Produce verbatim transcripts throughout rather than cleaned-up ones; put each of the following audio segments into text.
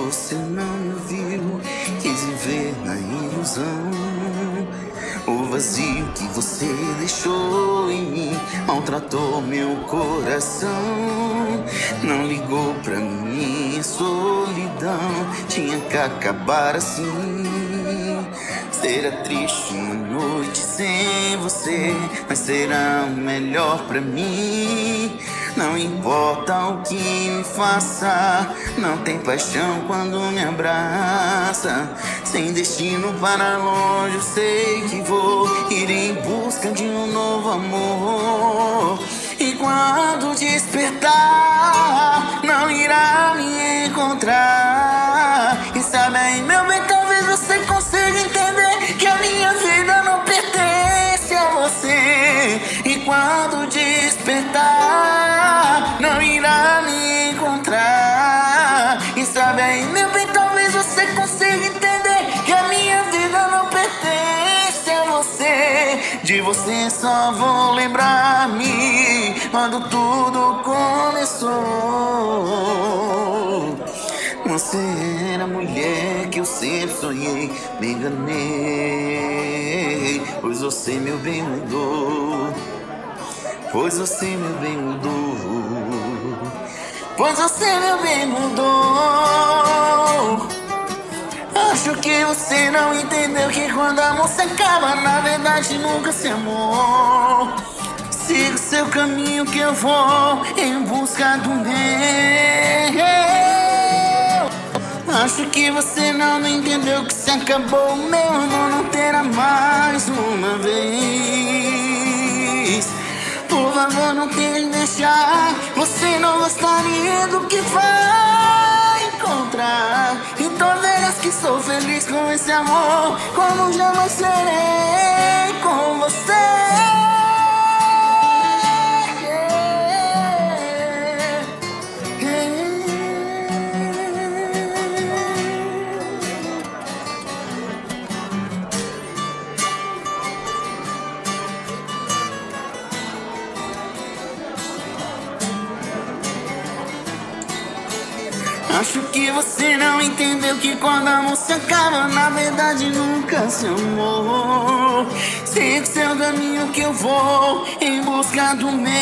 você não me viu, quis viver na ilusão. O vazio que você deixou em mim maltratou meu coração. Não ligou pra minha solidão, tinha que acabar assim. Será triste uma noite sem você, mas será o melhor pra mim. Não importa o que me faça, não tem paixão quando me abraça. Sem destino para longe, eu sei que vou ir em busca de um novo amor. E quando despertar, não irá me encontrar. E sabe aí, meu bem, talvez você consiga entender que a minha vida não pertence a você. E quando despertar, não irá me encontrar. E sabe aí, meu bem, talvez você consiga entender que a minha vida não pertence a você. De você só vou lembrar-me quando tudo começou. Você era a mulher que eu sempre sonhei, me enganei, pois você, meu bem, mudou. Pois você, meu bem, mudou. Pois você, meu bem, mudou. Acho que você não entendeu que quando amor se acaba, na verdade nunca se amou. Siga o seu caminho que eu vou em busca do meu. Acho que você não entendeu que se acabou, meu amor não terá mais uma vez. Por favor, não tente me deixar, você não gostaria do que vai encontrar. Então verás que sou feliz com esse amor, como jamais serei com você. Acho que você não entendeu que quando amor se acaba, na verdade nunca se amou. Siga o seu caminho que eu vou em busca do meu.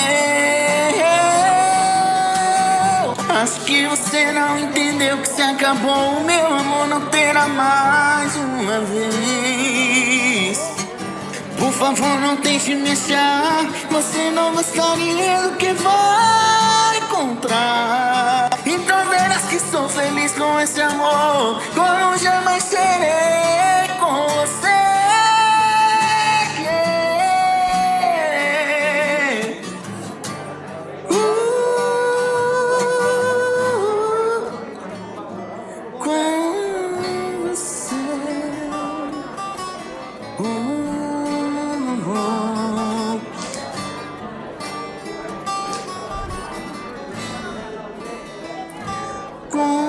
Acho que você não entendeu que se acabou, o meu amor não terá mais uma vez. Por favor, não tente me achar, você não gostaria do que vai encontrar. Então verás que sou feliz com esse amor, como jamais serei com você. Yeah. Uh, com você. Uh. Con